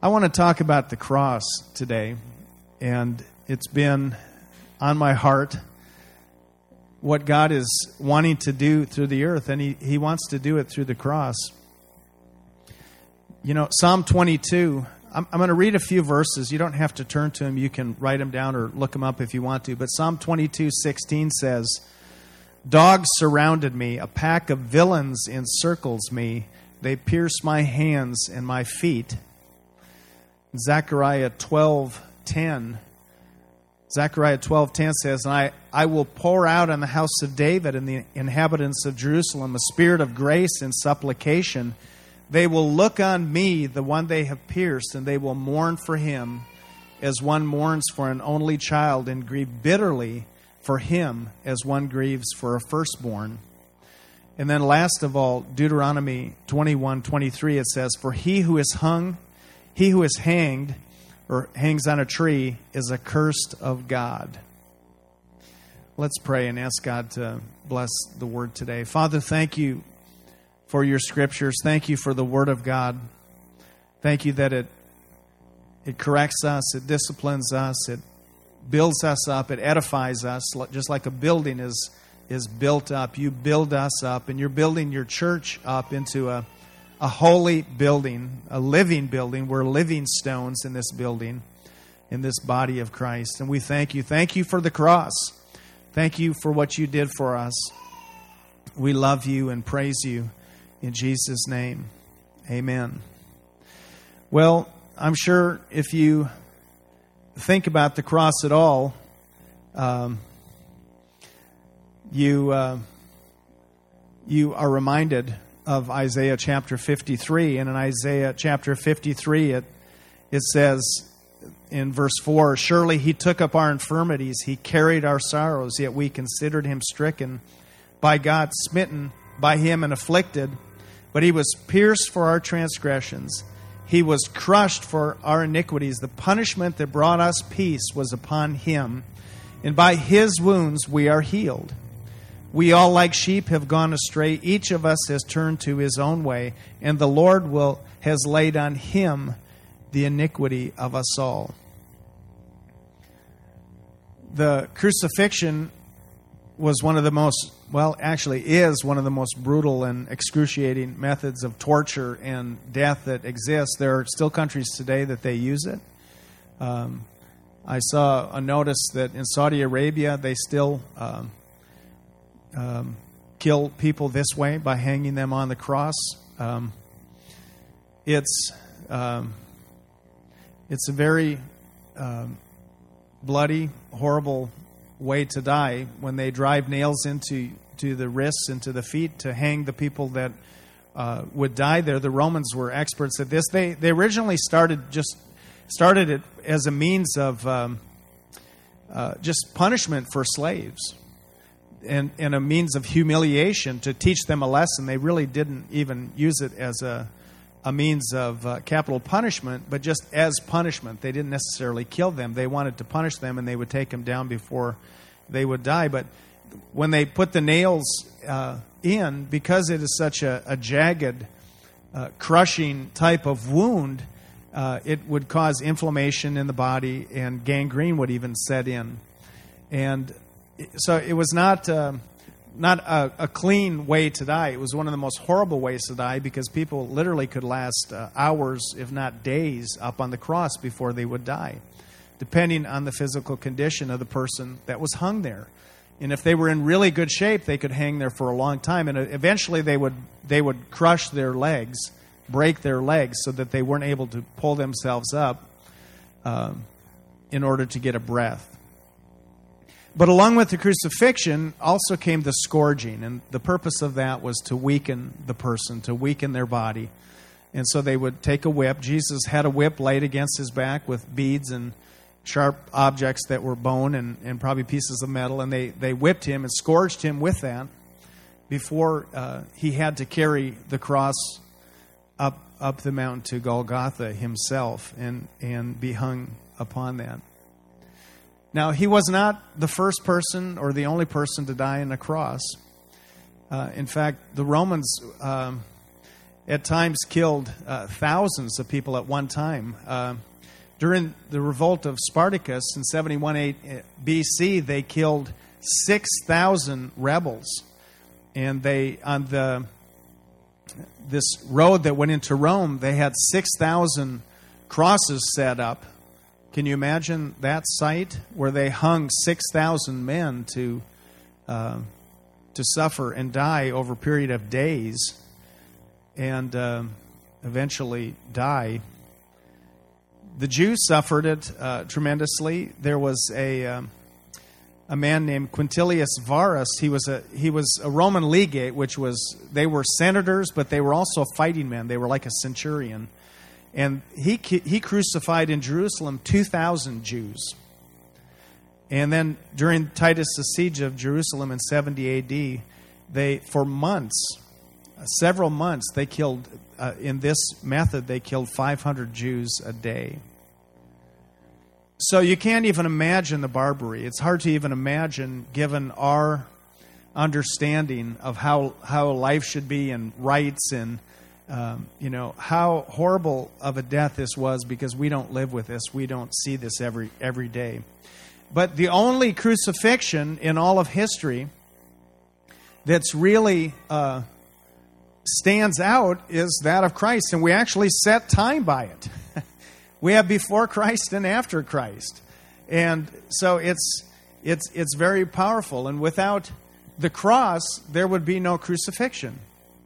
I want to talk about the cross today, and it's been on my heart what God is wanting to do through the earth, and He wants to do it through the cross. You know, Psalm 22, I'm going to read a few verses. You don't have to turn to them. You can write them down or look them up if you want to. But Psalm 22:16 says, "Dogs surrounded me, a pack of villains encircles me. They pierce my hands and my feet." Zechariah 12:10 says, "And I will pour out on the house of David and the inhabitants of Jerusalem a spirit of grace and supplication. They will look on me, the one they have pierced, and they will mourn for him as one mourns for an only child, and grieve bitterly for him as one grieves for a firstborn." And then last of all, Deuteronomy 21:23, it says, "For he who is hanged or hangs on a tree is accursed of God." Let's pray and ask God to bless the word today. Father, thank you for your scriptures. Thank you for the word of God. Thank you that it corrects us, it disciplines us, it builds us up, it edifies us, just like a building is built up. You build us up, and you're building your church up into a holy building, a living building. We're living stones in this building, in this body of Christ. And we thank you. Thank you for the cross. Thank you for what you did for us. We love you and praise you in Jesus' name. Amen. Well, I'm sure if you think about the cross at all, you are reminded of Isaiah chapter 53. And in Isaiah chapter 53, it says in verse 4, "Surely he took up our infirmities, he carried our sorrows, yet we considered him stricken by God, smitten by him and afflicted. But he was pierced for our transgressions, he was crushed for our iniquities. The punishment that brought us peace was upon him, and by his wounds we are healed. We all like sheep have gone astray. Each of us has turned to his own way, and the Lord has laid on him the iniquity of us all." The crucifixion was one of the most, is one of the most brutal and excruciating methods of torture and death that exists. There are still countries today that they use it. I saw a notice that in Saudi Arabia they still kill people this way by hanging them on the cross. It's a very bloody, horrible way to die when they drive nails into the wrists, into the feet to hang the people that would die there. The Romans were experts at this. They originally started it as a means of just punishment for slaves. And a means of humiliation to teach them a lesson. They really didn't even use it as a means of capital punishment, but just as punishment. They didn't necessarily kill them. They wanted to punish them, and they would take them down before they would die. But when they put the nails in, because it is such a jagged, crushing type of wound, it would cause inflammation in the body, and gangrene would even set in. And so it was not a clean way to die. It was one of the most horrible ways to die, because people literally could last hours, if not days, up on the cross before they would die, depending on the physical condition of the person that was hung there. And if they were in really good shape, they could hang there for a long time. And eventually they would crush their legs, break their legs, so that they weren't able to pull themselves up in order to get a breath. But along with the crucifixion also came the scourging, and the purpose of that was to weaken the person, to weaken their body. And so they would take a whip. Jesus had a whip laid against his back with beads and sharp objects that were bone and probably pieces of metal, and they whipped him and scourged him with that before he had to carry the cross up the mountain to Golgotha himself and be hung upon that. Now, he was not the first person or the only person to die on a cross. In fact, the Romans at times killed thousands of people at one time. During the revolt of Spartacus in 71 BC, they killed 6,000 rebels. And they, on this road that went into Rome, they had 6,000 crosses set up. Can you imagine that sight where they hung 6,000 men to suffer and die over a period of days and eventually die? The Jews suffered it tremendously. There was a man named Quintilius Varus. He was a Roman legate, which was, they were senators, but they were also fighting men. They were like a centurion. And he crucified in Jerusalem 2,000 Jews. And then during Titus' siege of Jerusalem in 70 AD, for months, several months, they killed, in this method, they killed 500 Jews a day. So you can't even imagine the barbarity. It's hard to even imagine, given our understanding of how life should be and rights and how horrible of a death this was, because we don't live with this. We don't see this every day. But the only crucifixion in all of history that's really stands out is that of Christ, and we actually set time by it. We have before Christ and after Christ, and so it's very powerful. And without the cross, there would be no crucifixion.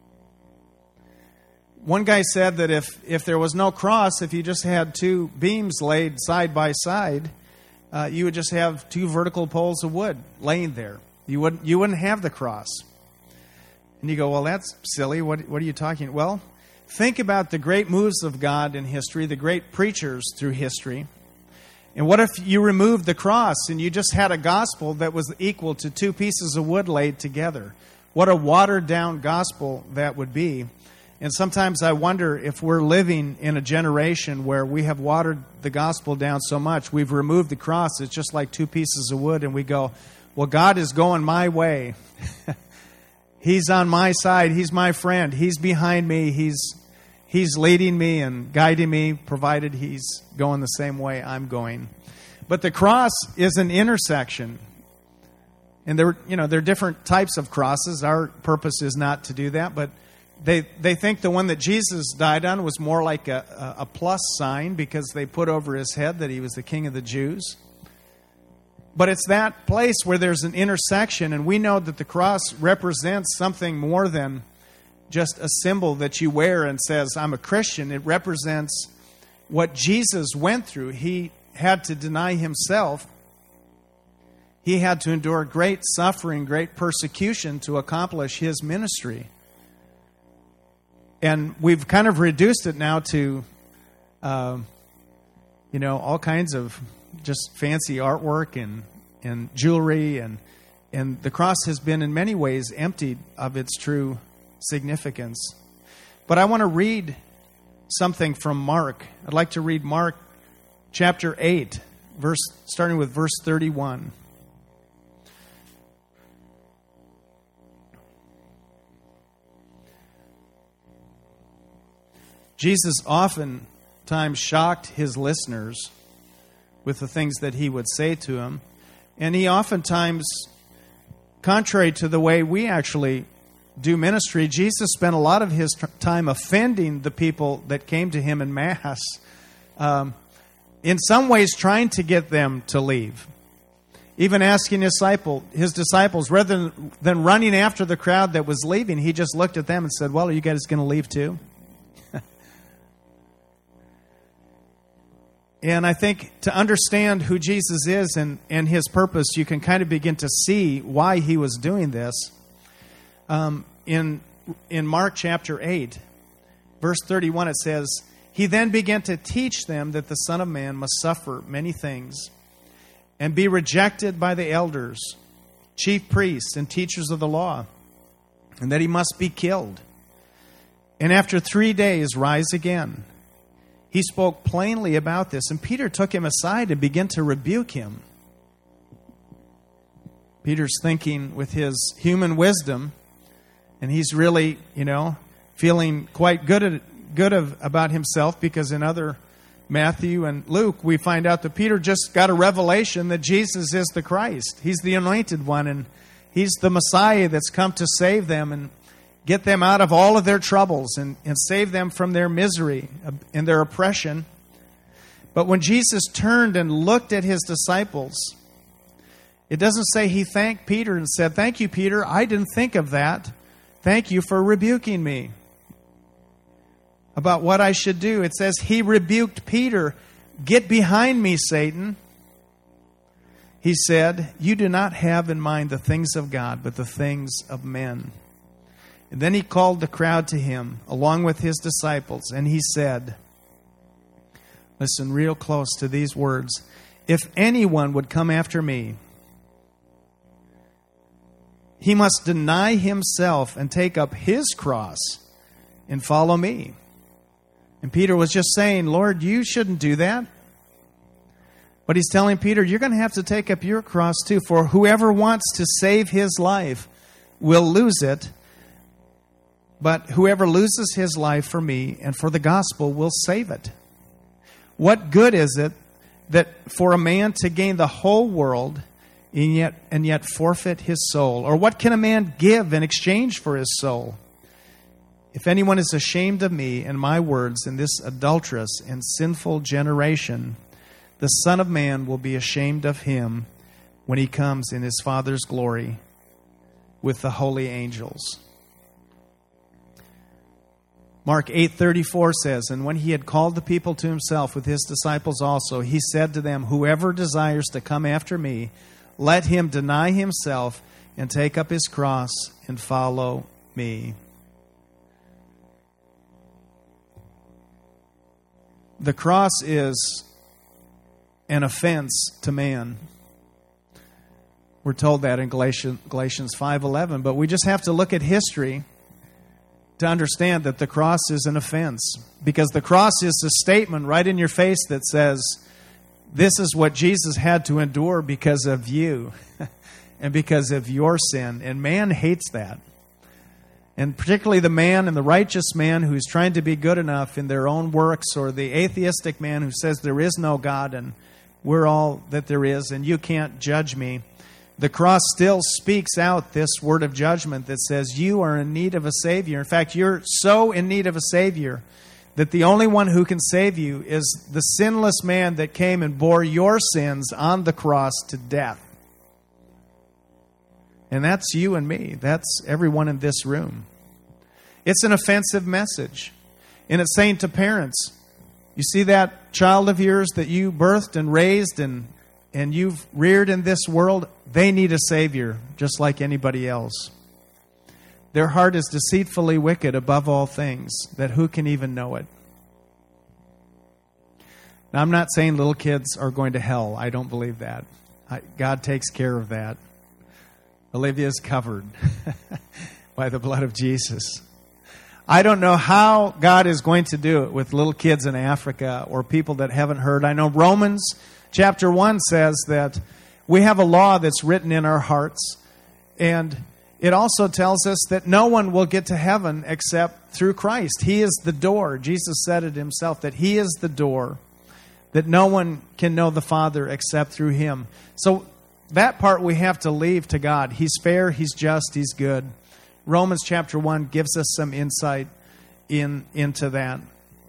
One guy said that if there was no cross, if you just had two beams laid side by side, you would just have two vertical poles of wood laying there. You wouldn't have the cross. And you go, well, that's silly. What are you talking? Well, think about the great moves of God in history, the great preachers through history. And what if you removed the cross and you just had a gospel that was equal to two pieces of wood laid together? What a watered-down gospel that would be. And sometimes I wonder if we're living in a generation where we have watered the gospel down so much, we've removed the cross, it's just like two pieces of wood, and we go, well, God is going my way. He's on my side. He's my friend. He's behind me. He's leading me and guiding me, provided He's going the same way I'm going. But the cross is an intersection. And there are different types of crosses. Our purpose is not to do that, but they think the one that Jesus died on was more like a plus sign, because they put over His head that He was the King of the Jews. But it's that place where there's an intersection, and we know that the cross represents something more than just a symbol that you wear and says, I'm a Christian. It represents what Jesus went through. He had to deny Himself. He had to endure great suffering, great persecution to accomplish His ministry. And we've kind of reduced it now to, all kinds of just fancy artwork and jewelry, and the cross has been in many ways emptied of its true significance. But I want to read something from Mark. I'd like to read Mark chapter 8, starting with verse 31. Jesus oftentimes shocked His listeners with the things that He would say to them. And He oftentimes, contrary to the way we actually do ministry, Jesus spent a lot of His time offending the people that came to Him en masse, in some ways trying to get them to leave. Even asking His disciples, rather than running after the crowd that was leaving, He just looked at them and said, well, are you guys going to leave too? And I think to understand who Jesus is and His purpose, you can kind of begin to see why He was doing this. In Mark chapter 8, verse 31, it says, He then began to teach them that the Son of Man must suffer many things and be rejected by the elders, chief priests, and teachers of the law, and that He must be killed, and after 3 days rise again. He spoke plainly about this, and Peter took Him aside and began to rebuke Him. Peter's thinking with his human wisdom, and he's really, feeling quite about himself, because in other Matthew and Luke, we find out that Peter just got a revelation that Jesus is the Christ. He's the anointed one, and he's the Messiah that's come to save them and get them out of all of their troubles and save them from their misery and their oppression. But when Jesus turned and looked at his disciples, it doesn't say he thanked Peter and said, "Thank you, Peter. I didn't think of that. Thank you for rebuking me about what I should do." It says he rebuked Peter. "Get behind me, Satan." He said, "You do not have in mind the things of God, but the things of men." And then he called the crowd to him, along with his disciples, and he said, listen real close to these words, "If anyone would come after me, he must deny himself and take up his cross and follow me." And Peter was just saying, "Lord, you shouldn't do that." But he's telling Peter, you're going to have to take up your cross too. "For whoever wants to save his life will lose it. But whoever loses his life for me and for the gospel will save it. What good is it that for a man to gain the whole world and yet forfeit his soul? Or what can a man give in exchange for his soul? If anyone is ashamed of me and my words in this adulterous and sinful generation, the Son of Man will be ashamed of him when he comes in his Father's glory with the holy angels." Mark 8:34 says, "And when he had called the people to himself with his disciples also, he said to them, 'Whoever desires to come after me, let him deny himself and take up his cross and follow me.'" The cross is an offense to man. We're told that in Galatians 5:11, but we just have to look at history to understand that the cross is an offense. Because the cross is a statement right in your face that says, this is what Jesus had to endure because of you and because of your sin. And man hates that. And particularly the man and the righteous man who's trying to be good enough in their own works, or the atheistic man who says there is no God and we're all that there is and you can't judge me. The cross still speaks out this word of judgment that says you are in need of a Savior. In fact, you're so in need of a Savior that the only one who can save you is the sinless man that came and bore your sins on the cross to death. And that's you and me. That's everyone in this room. It's an offensive message. And it's saying to parents, you see that child of yours that you birthed and raised and you've reared in this world, they need a Savior just like anybody else. Their heart is deceitfully wicked above all things, that who can even know it? Now, I'm not saying little kids are going to hell. I don't believe that. God takes care of that. Olivia's covered by the blood of Jesus. I don't know how God is going to do it with little kids in Africa or people that haven't heard. I know Romans chapter 1 says that we have a law that's written in our hearts, and it also tells us that no one will get to heaven except through Christ. He is the door. Jesus said it himself, that He is the door, that no one can know the Father except through Him. So that part we have to leave to God. He's fair, He's just, He's good. Romans chapter 1 gives us some insight into that.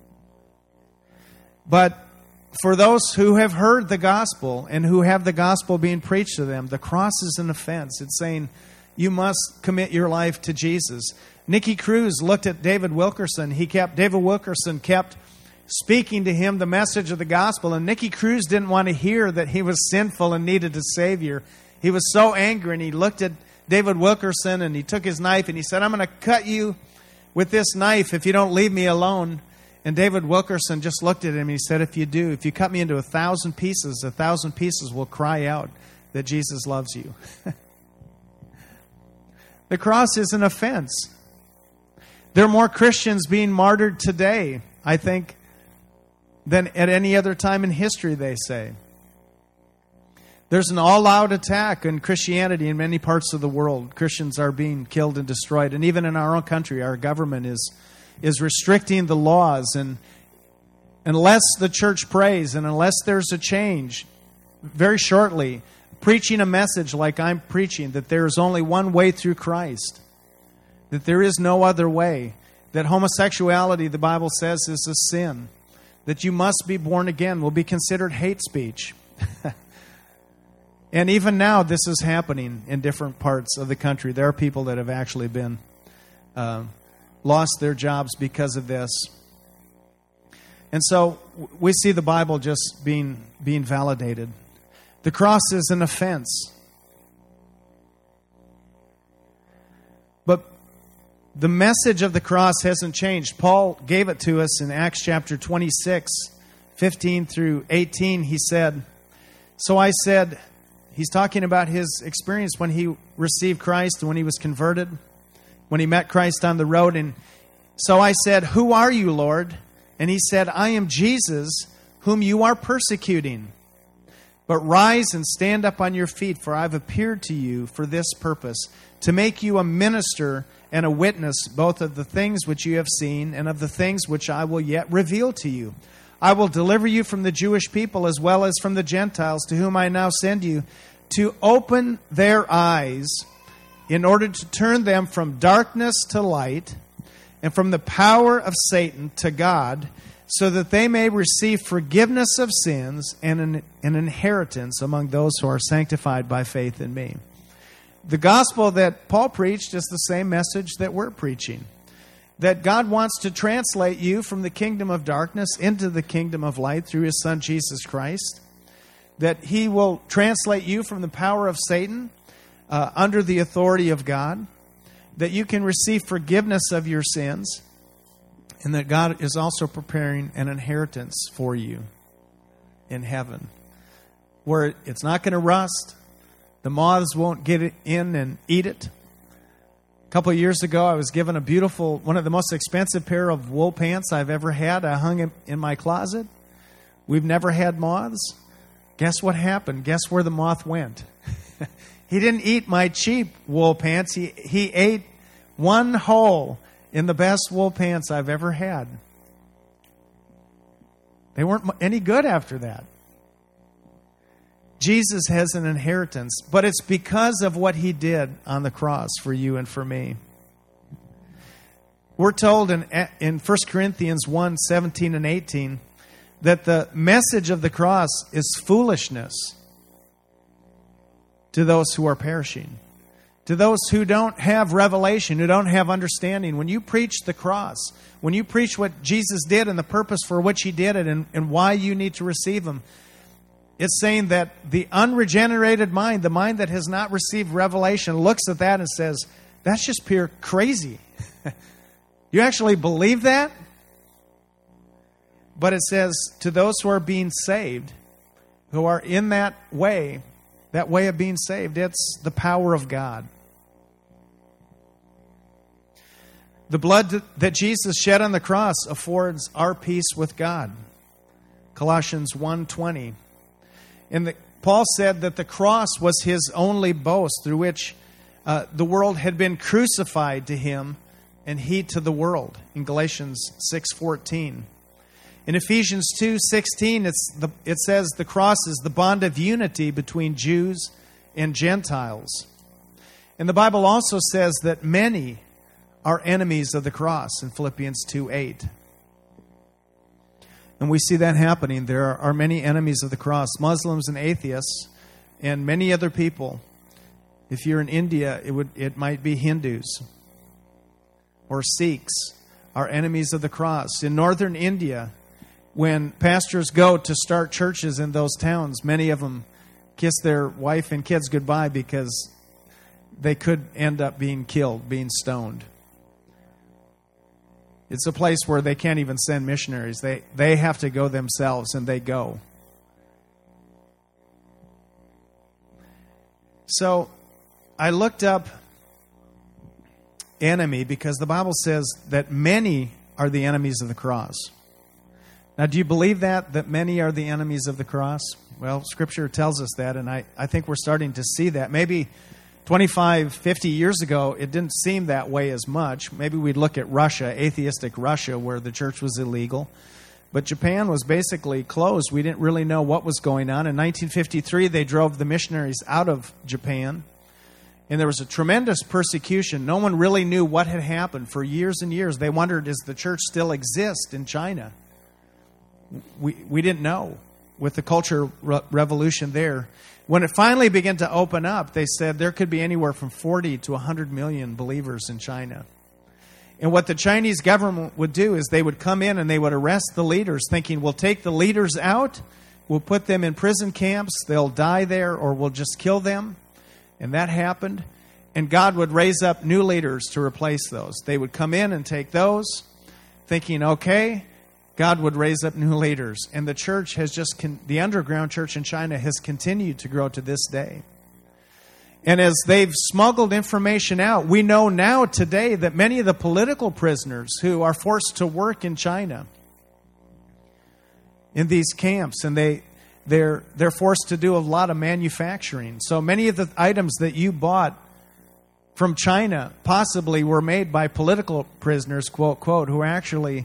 But for those who have heard the gospel and who have the gospel being preached to them, the cross is an offense. It's saying you must commit your life to Jesus. Nicky Cruz looked at David Wilkerson. David Wilkerson kept speaking to him the message of the gospel, and Nicky Cruz didn't want to hear that he was sinful and needed a Savior. He was so angry, and he looked at David Wilkerson, and he took his knife, and he said, "I'm going to cut you with this knife if you don't leave me alone." And David Wilkerson just looked at him, and he said, if you cut me into 1,000 pieces, 1,000 pieces will cry out that Jesus loves you. The cross is an offense. There are more Christians being martyred today, I think, than at any other time in history, they say. There's an all-out attack on Christianity in many parts of the world. Christians are being killed and destroyed. And even in our own country, our government is is restricting the laws. And unless the church prays and unless there's a change, very shortly, preaching a message like I'm preaching, that there is only one way through Christ, that there is no other way, that homosexuality, the Bible says, is a sin, that you must be born again, will be considered hate speech. And even now, this is happening in different parts of the country. There are people that have actually been lost their jobs because of this. And so we see the Bible just being validated. The cross is an offense. But the message of the cross hasn't changed. Paul gave it to us in Acts chapter 26, 15 through 18. He said, so I said, he's talking about his experience when he received Christ, when he was converted, when he met Christ on the road. And so I said, who are you, Lord? And he said, I am Jesus, whom you are persecuting. But rise and stand up on your feet, for I've appeared to you for this purpose, to make you a minister and a witness both of the things which you have seen and of the things which I will yet reveal to you. I will deliver you from the Jewish people as well as from the Gentiles, to whom I now send you, to open their eyes in order to turn them from darkness to light and from the power of Satan to God, so that they may receive forgiveness of sins and an inheritance among those who are sanctified by faith in me. The gospel that Paul preached is the same message that we're preaching. That God wants to translate you from the kingdom of darkness into the kingdom of light through His Son, Jesus Christ. That He will translate you from the power of Satan under the authority of God. That you can receive forgiveness of your sins. And that God is also preparing an inheritance for you in heaven, where it's not going to rust. The moths won't get it in and eat it. A couple of years ago, I was given a beautiful, one of the most expensive pair of wool pants I've ever had. I hung it in my closet. We've never had moths. Guess what happened? Guess where the moth went? He didn't eat my cheap wool pants. He ate one hole in the best wool pants I've ever had. They weren't any good after that. Jesus has an inheritance, but it's because of what He did on the cross for you and for me. We're told in 1 Corinthians 1, 17 and 18, that the message of the cross is foolishness to those who are perishing. To those who don't have revelation, who don't have understanding. When you preach the cross, when you preach what Jesus did and the purpose for which He did it and why you need to receive Him, it's saying that the unregenerated mind, the mind that has not received revelation, looks at that and says, that's just pure crazy. You actually believe that? But it says, to those who are being saved, who are in that way of being saved, it's the power of God. The blood that Jesus shed on the cross affords our peace with God. Colossians 1:20. And Paul said that the cross was his only boast, through which the world had been crucified to him and he to the world. In Galatians 6:14. In Ephesians 2:16, it says the cross is the bond of unity between Jews and Gentiles. And the Bible also says that many are enemies of the cross in Philippians 2:8. And we see that happening. There are many enemies of the cross, Muslims and atheists, and many other people. If you're in India, it might be Hindus or Sikhs are enemies of the cross. In northern India, when pastors go to start churches in those towns, many of them kiss their wife and kids goodbye because they could end up being killed, being stoned. It's a place where they can't even send missionaries. They have to go themselves, and they go. So I looked up enemy because the Bible says that many are the enemies of the cross. Now, do you believe that many are the enemies of the cross? Well, Scripture tells us that, and I think we're starting to see that. Maybe 25, 50 years ago, it didn't seem that way as much. Maybe we'd look at Russia, atheistic Russia, where the church was illegal. But Japan was basically closed. We didn't really know what was going on. In 1953, they drove the missionaries out of Japan. And there was a tremendous persecution. No one really knew what had happened for years and years. They wondered, does the church still exist in China? We didn't know. With the culture revolution there, when it finally began to open up, they said there could be anywhere from 40 to 100 million believers in China. And what the Chinese government would do is they would come in and they would arrest the leaders, thinking, we'll take the leaders out, we'll put them in prison camps, they'll die there, or we'll just kill them. And that happened. And God would raise up new leaders to replace those. They would come in and take those, thinking, okay, God would raise up new leaders. And the church has the underground church in China has continued to grow to this day. And as they've smuggled information out, we know now today that many of the political prisoners who are forced to work in China in these camps, and they're forced to do a lot of manufacturing. So many of the items that you bought from China possibly were made by political prisoners, quote, quote, who are actually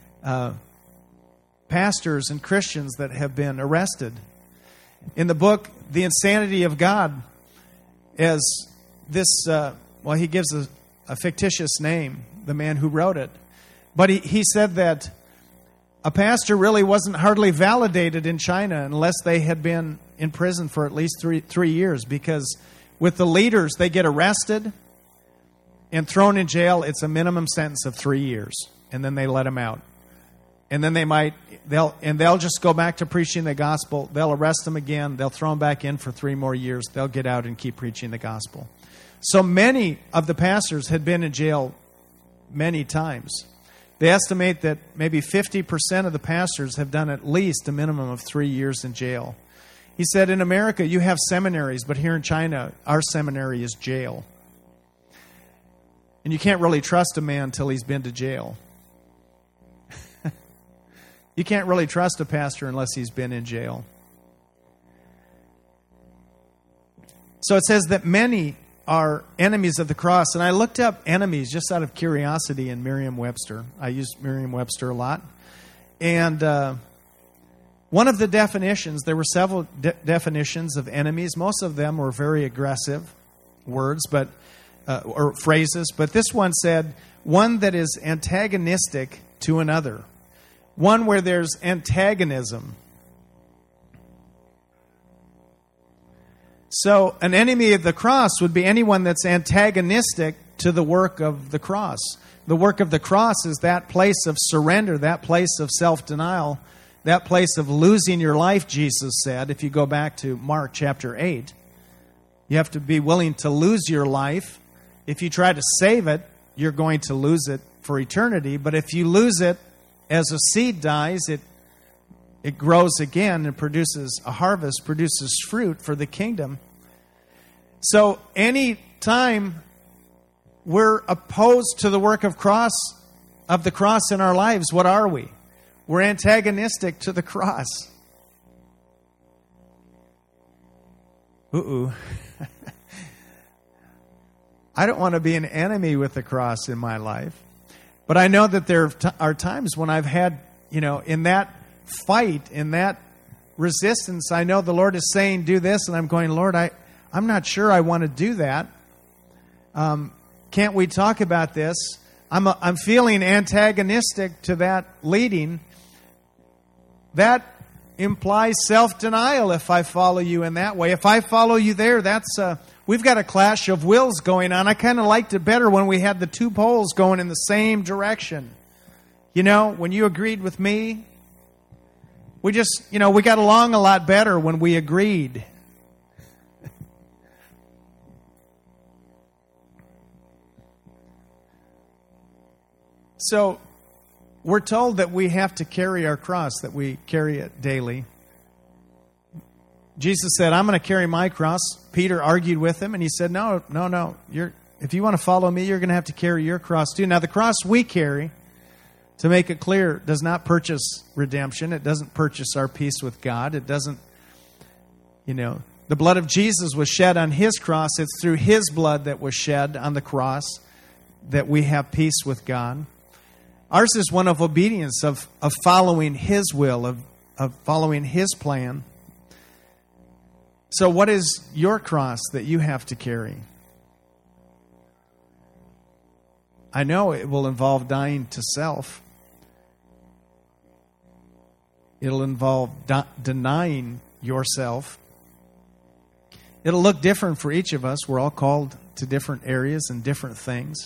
pastors and Christians that have been arrested. In the book, The Insanity of God, as this, he gives a fictitious name, the man who wrote it. But he said that a pastor really wasn't hardly validated in China unless they had been in prison for at least three years, because with the leaders, they get arrested and thrown in jail. It's a minimum sentence of 3 years, and then they let them out. And then they'll just go back to preaching the gospel. They'll arrest them again. They'll throw them back in for 3 more years. They'll get out and keep preaching the gospel. So many of the pastors had been in jail many times. They estimate that maybe 50% of the pastors have done at least a minimum of 3 years in jail. He said, in America, you have seminaries, but here in China, our seminary is jail. And you can't really trust a man until he's been to jail. You can't really trust a pastor unless he's been in jail. So it says that many are enemies of the cross. And I looked up enemies just out of curiosity in Merriam-Webster. I use Merriam-Webster a lot. And one of the definitions, there were several definitions of enemies. Most of them were very aggressive words, or phrases. But this one said, one that is antagonistic to another. One where there's antagonism. So an enemy of the cross would be anyone that's antagonistic to the work of the cross. The work of the cross is that place of surrender, that place of self-denial, that place of losing your life, Jesus said, if you go back to Mark chapter 8. You have to be willing to lose your life. If you try to save it, you're going to lose it for eternity. But if you lose it, as a seed dies, it grows again and produces a harvest, produces fruit for the kingdom. So any time we're opposed to the work of the cross in our lives, what are we? We're antagonistic to the cross. I don't want to be an enemy with the cross in my life. But I know that there are times when I've had, in that fight, in that resistance, I know the Lord is saying, do this, and I'm going, Lord, I'm not sure I want to do that. Can't we talk about this? I'm feeling antagonistic to that leading. That implies self-denial if I follow you in that way. If I follow you there, we've got a clash of wills going on. I kind of liked it better when we had the two poles going in the same direction. When you agreed with me, we got along a lot better when we agreed. So, we're told that we have to carry our cross, that we carry it daily. Jesus said, I'm going to carry my cross. Peter argued with him, and he said, no. If you want to follow me, you're going to have to carry your cross too. Now, the cross we carry, to make it clear, does not purchase redemption. It doesn't purchase our peace with God. It doesn't, The blood of Jesus was shed on his cross. It's through his blood that was shed on the cross that we have peace with God. Ours is one of obedience, of following his will, of following his plan. So what is your cross that you have to carry? I know it will involve dying to self. It'll involve denying yourself. It'll look different for each of us. We're all called to different areas and different things.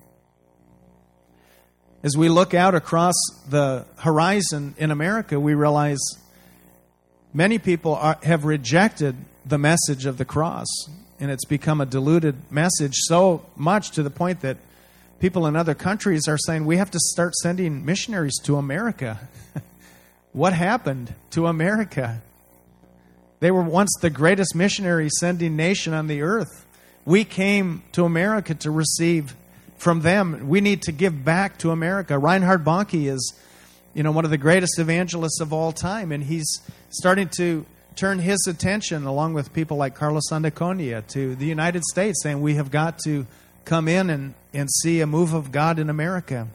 As we look out across the horizon in America, we realize many people have rejected the message of the cross, and it's become a diluted message so much to the point that people in other countries are saying we have to start sending missionaries to America. What happened to America? They were once the greatest missionary sending nation on the earth. We came to America to receive from them. We need to give back to America. Reinhard Bonnke is, one of the greatest evangelists of all time, and he's starting to turn his attention, along with people like Carlos Andaconia, to the United States, saying we have got to come in and see a move of God in America.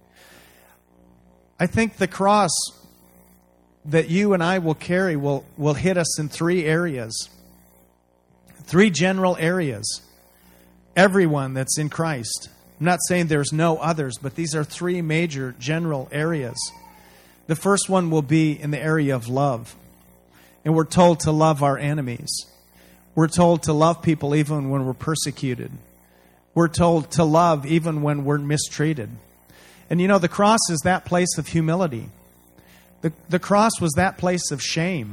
I think the cross that you and I will carry will hit us in 3 areas. 3 general areas. Everyone that's in Christ. I'm not saying there's no others, but these are 3 major general areas. The first one will be in the area of love. And we're told to love our enemies. We're told to love people even when we're persecuted. We're told to love even when we're mistreated. And the cross is that place of humility. The cross was that place of shame.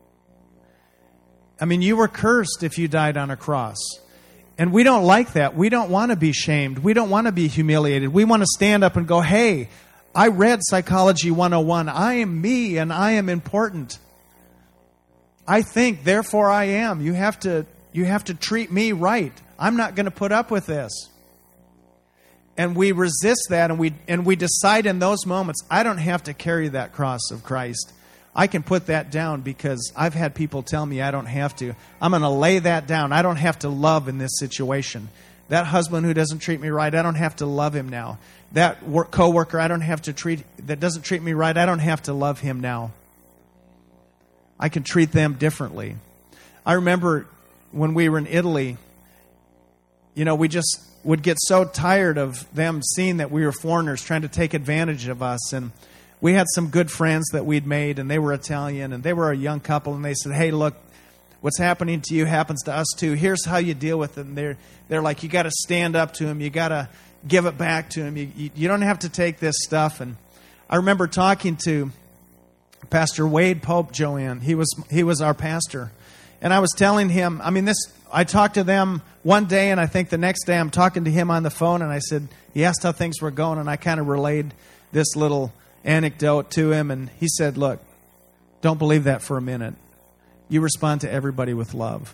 I mean, you were cursed if you died on a cross. And we don't like that. We don't want to be shamed. We don't want to be humiliated. We want to stand up and go, hey, I read Psychology 101. I am me and I am important. I think, therefore I am. You have to treat me right. I'm not going to put up with this. And we resist that, and we decide in those moments, I don't have to carry that cross of Christ. I can put that down because I've had people tell me I don't have to. I'm going to lay that down. I don't have to love in this situation. That husband who doesn't treat me right, I don't have to love him now. That coworker that doesn't treat me right, I don't have to love him now. I can treat them differently. I remember when we were in Italy, we just would get so tired of them seeing that we were foreigners trying to take advantage of us. And we had some good friends that we'd made, and they were Italian, and they were a young couple, and they said, hey, look, what's happening to you happens to us too. Here's how you deal with it. And they're like, you got to stand up to him. You got to give it back to him. You don't have to take this stuff. And I remember talking to Pastor Wade Pope, Joanne. He was our pastor. And I was telling him, I talked to them one day, and I think the next day I'm talking to him on the phone, and I said, he asked how things were going, and I kind of relayed this little anecdote to him, and he said, look, don't believe that for a minute. You respond to everybody with love.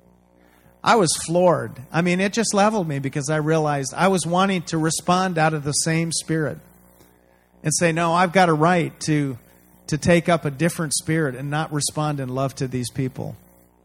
I was floored. It just leveled me because I realized I was wanting to respond out of the same spirit and say, no, I've got a right to take up a different spirit and not respond in love to these people.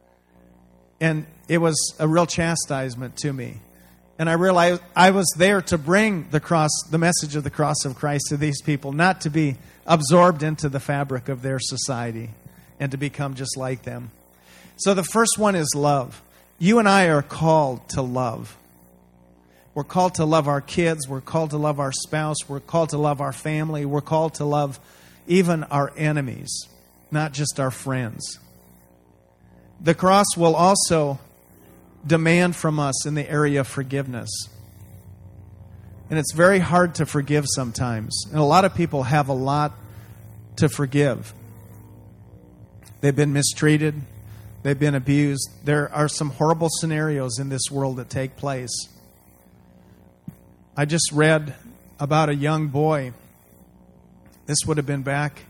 And it was a real chastisement to me. And I realized I was there to bring the message of the cross of Christ to these people, not to be absorbed into the fabric of their society and to become just like them. So the first one is love. You and I are called to love. We're called to love our kids. We're called to love our spouse. We're called to love our family. We're called to love even our enemies, not just our friends. The cross will also demand from us in the area of forgiveness. And it's very hard to forgive sometimes. And a lot of people have a lot to forgive. They've been mistreated. They've been abused. There are some horrible scenarios in this world that take place. I just read about a young boy. This would have been back,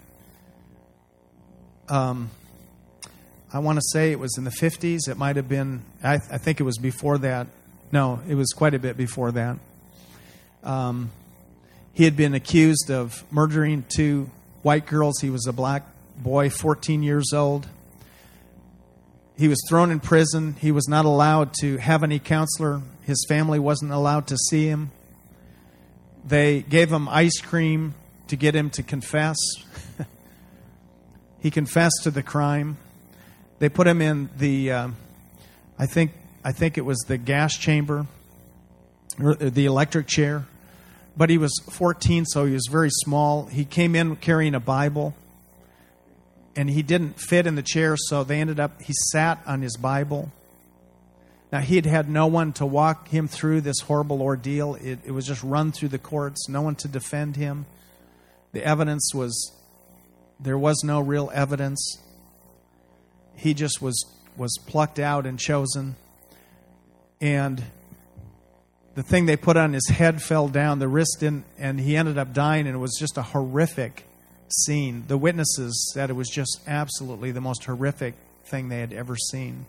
I want to say it was in the 50s. It might have been, I think it was before that. No, it was quite a bit before that. He had been accused of murdering 2 white girls. He was a black boy, 14 years old. He was thrown in prison. He was not allowed to have any counselor. His family wasn't allowed to see him. They gave him ice cream to get him to confess. He confessed to the crime. They put him in the, I think it was the gas chamber, or the electric chair. But he was 14, so he was very small. He came in carrying a Bible, and he didn't fit in the chair, so he sat on his Bible. Now, he had had no one to walk him through this horrible ordeal. It was just run through the courts, no one to defend him. The evidence there was no real evidence. He just was plucked out and chosen. And the thing they put on his head fell down, the wrist didn't, and he ended up dying, and it was just a horrific scene. The witnesses said it was just absolutely the most horrific thing they had ever seen.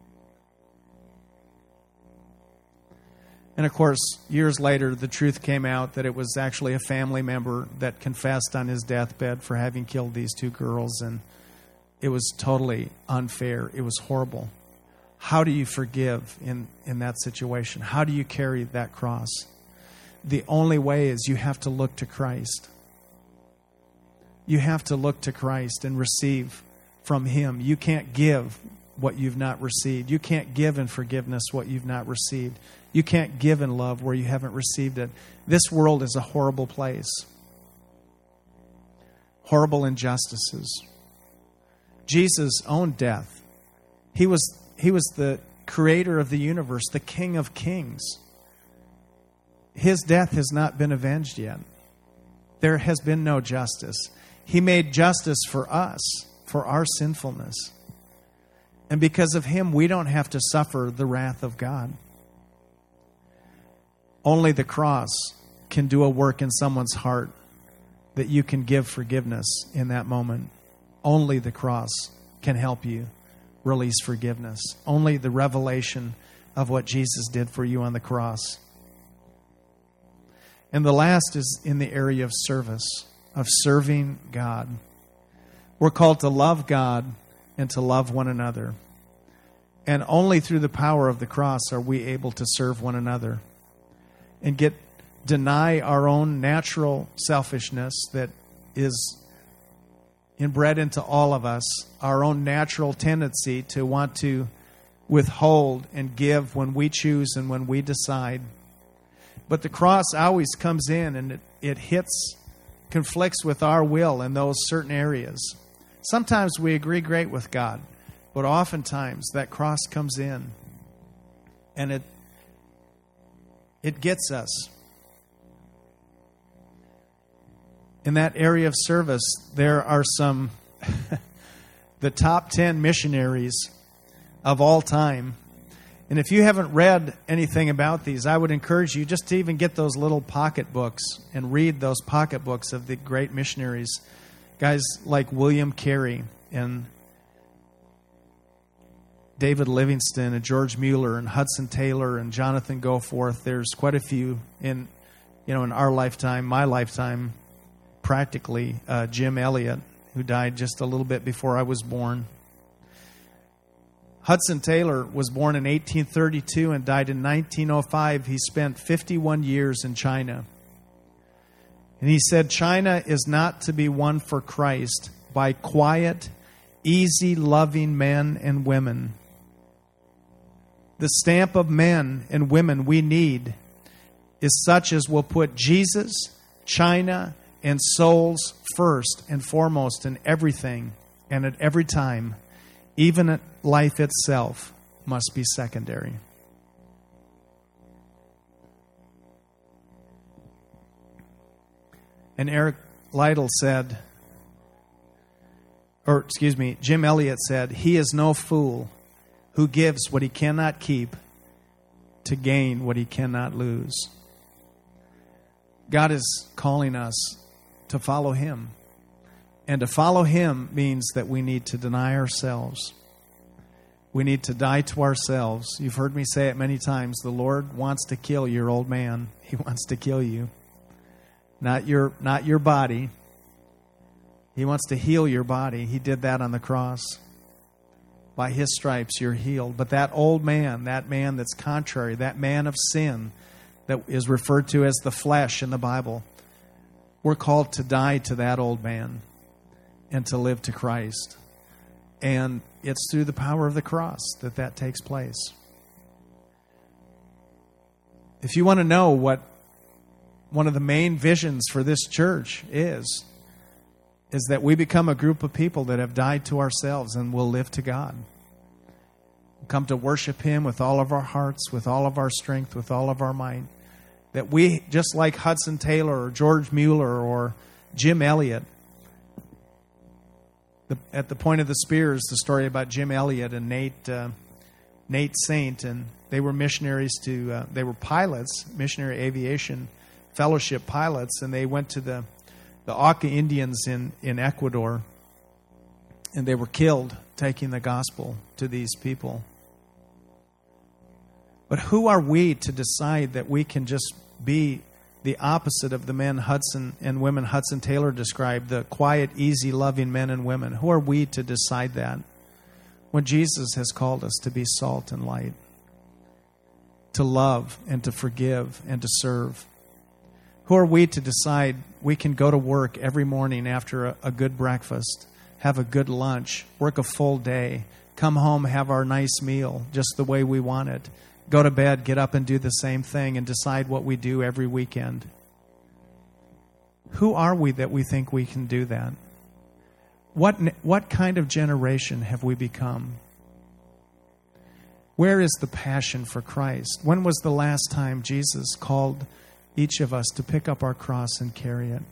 And of course, years later, the truth came out that it was actually a family member that confessed on his deathbed for having killed these two girls, and it was totally unfair. It was horrible. How do you forgive in that situation? How do you carry that cross? The only way is you have to look to Christ. You have to look to Christ and receive from Him. You can't give what you've not received. You can't give in forgiveness what you've not received. You can't give in love where you haven't received it. This world is a horrible place. Horrible injustices. Jesus' own death. He was the creator of the universe, the King of Kings. His death has not been avenged yet. There has been no justice. He made justice for us, for our sinfulness. And because of Him, we don't have to suffer the wrath of God. Only the cross can do a work in someone's heart that you can give forgiveness in that moment. Only the cross can help you release forgiveness. Only the revelation of what Jesus did for you on the cross. And the last is in the area of service, of serving God. We're called to love God and to love one another. And only through the power of the cross are we able to serve one another and deny our own natural selfishness that is inbred into all of us, our own natural tendency to want to withhold and give when we choose and when we decide. But the cross always comes in and it conflicts with our will in those certain areas. Sometimes we agree great with God, but oftentimes that cross comes in and it gets us. In that area of service, there are the top 10 missionaries of all time. And if you haven't read anything about these, I would encourage you just to even get those little pocket books and read those pocket books of the great missionaries. Guys like William Carey and David Livingstone and George Mueller and Hudson Taylor and Jonathan Goforth. There's quite a few in our lifetime, my lifetime, practically. Jim Elliot, who died just a little bit before I was born. Hudson Taylor was born in 1832 and died in 1905. He spent 51 years in China. And he said, China is not to be won for Christ by quiet, easy, loving men and women. The stamp of men and women we need is such as will put Jesus, China, and souls first and foremost in everything and at every time. Even at life itself must be secondary. And Jim Elliot said, he is no fool who gives what he cannot keep to gain what he cannot lose. God is calling us to follow Him. And to follow Him means that we need to deny ourselves. We need to die to ourselves. You've heard me say it many times. The Lord wants to kill your old man. He wants to kill you. Not your body. He wants to heal your body. He did that on the cross. By his stripes you're healed. But that old man, that man that's contrary, that man of sin that is referred to as the flesh in the Bible, we're called to die to that old man and to live to Christ. And it's through the power of the cross that takes place. If you want to know what one of the main visions for this church is that we become a group of people that have died to ourselves and will live to God. Come to worship Him with all of our hearts, with all of our strength, with all of our might. That we, just like Hudson Taylor or George Mueller or Jim Elliot, at the point of the spears, the story about Jim Elliot and Nate Saint, and they were missionaries to, they were pilots, missionary aviation fellowship pilots, and they went to the Auca Indians in Ecuador, and they were killed taking the gospel to these people. But who are we to decide that we can just be the opposite of the men Hudson and women Hudson Taylor described, the quiet, easy, loving men and women? Who are we to decide that when Jesus has called us to be salt and light, to love and to forgive and to serve? Who are we to decide we can go to work every morning after a good breakfast, have a good lunch, work a full day, come home, have our nice meal just the way we want it, go to bed, get up and do the same thing, and decide what we do every weekend? Who are we that we think we can do that? What kind of generation have we become? Where is the passion for Christ? When was the last time Jesus called each of us to pick up our cross and carry it?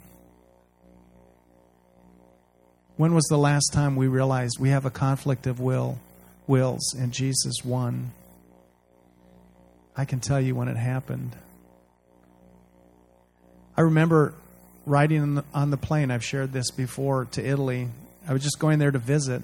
When was the last time we realized we have a conflict of wills and Jesus won? I can tell you when it happened. I remember riding on the plane, I've shared this before, to Italy. I was just going there to visit,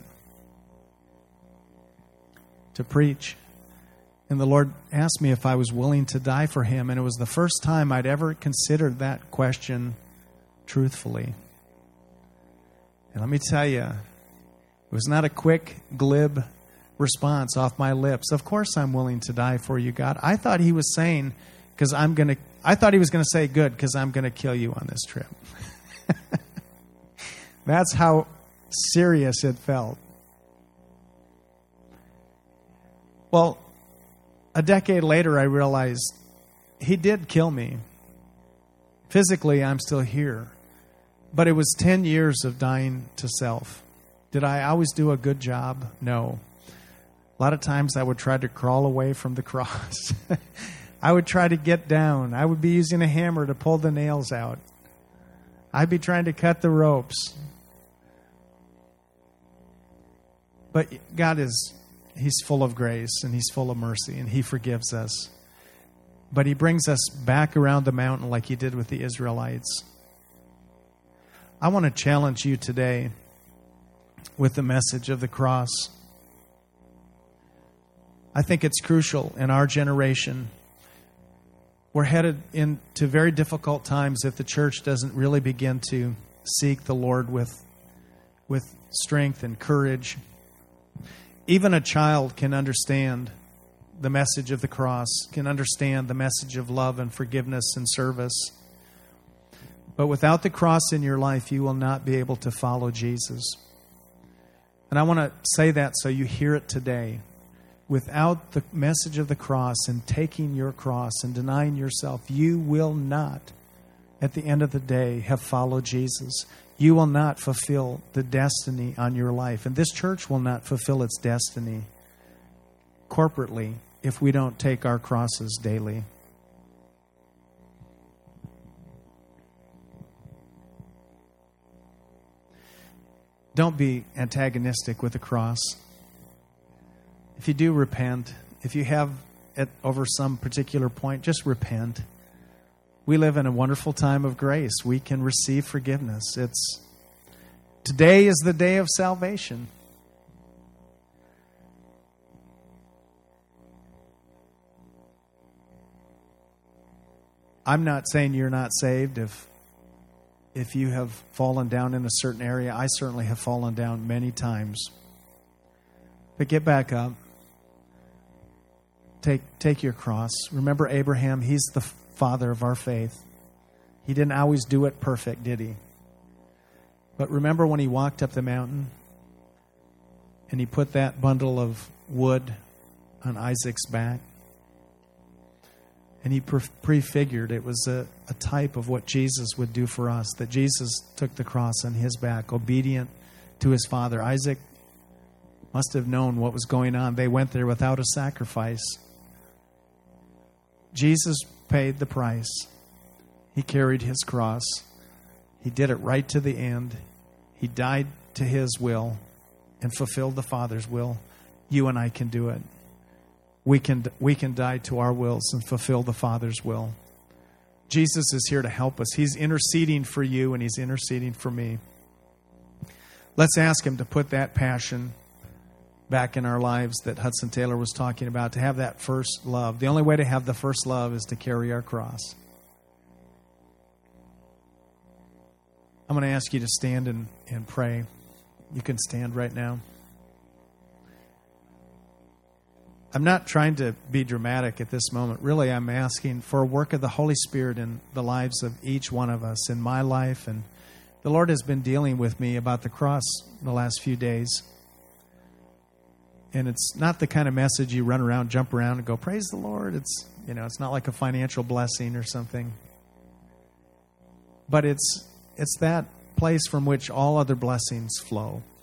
to preach. And the Lord asked me if I was willing to die for Him. And it was the first time I'd ever considered that question truthfully. And let me tell you, it was not a quick, glib response off my lips. Of course I'm willing to die for you, God. I thought He was saying, I thought He was going to say, good, because I'm going to kill you on this trip. That's how serious it felt. Well, a decade later, I realized He did kill me. Physically, I'm still here. But it was 10 years of dying to self. Did I always do a good job? No. A lot of times I would try to crawl away from the cross. I would try to get down. I would be using a hammer to pull the nails out. I'd be trying to cut the ropes. But God He's full of grace and He's full of mercy and He forgives us. But He brings us back around the mountain like He did with the Israelites. I want to challenge you today with the message of the cross. I think it's crucial in our generation. We're headed into very difficult times if the church doesn't really begin to seek the Lord with strength and courage. Even a child can understand the message of the cross, can understand the message of love and forgiveness and service. But without the cross in your life, you will not be able to follow Jesus. And I want to say that so you hear it today. Without the message of the cross and taking your cross and denying yourself, you will not, at the end of the day, have followed Jesus. You will not fulfill the destiny on your life. And this church will not fulfill its destiny corporately if we don't take our crosses daily. Don't be antagonistic with the cross. If you do, repent. If you have it over some particular point, just repent. We live in a wonderful time of grace. We can receive forgiveness. Today is the day of salvation. I'm not saying you're not saved if you have fallen down in a certain area. I certainly have fallen down many times. But get back up. Take your cross. Remember Abraham, he's the father of our faith. He didn't always do it perfect, did he? But remember when he walked up the mountain and he put that bundle of wood on Isaac's back? And he prefigured, it was a type of what Jesus would do for us, that Jesus took the cross on his back, obedient to his father. Isaac must have known what was going on. They went there without a sacrifice. Jesus paid the price. He carried his cross. He did it right to the end. He died to his will and fulfilled the Father's will. You and I can do it. We can die to our wills and fulfill the Father's will. Jesus is here to help us. He's interceding for you and he's interceding for me. Let's ask him to put that passion back in our lives that Hudson Taylor was talking about, to have that first love. The only way to have the first love is to carry our cross. I'm going to ask you to stand and pray. You can stand right now. I'm not trying to be dramatic at this moment. Really, I'm asking for a work of the Holy Spirit in the lives of each one of us, in my life. And the Lord has been dealing with me about the cross the last few days. And it's not the kind of message you run around, jump around, and go, praise the Lord. It's not like a financial blessing or something. But it's that place from which all other blessings flow.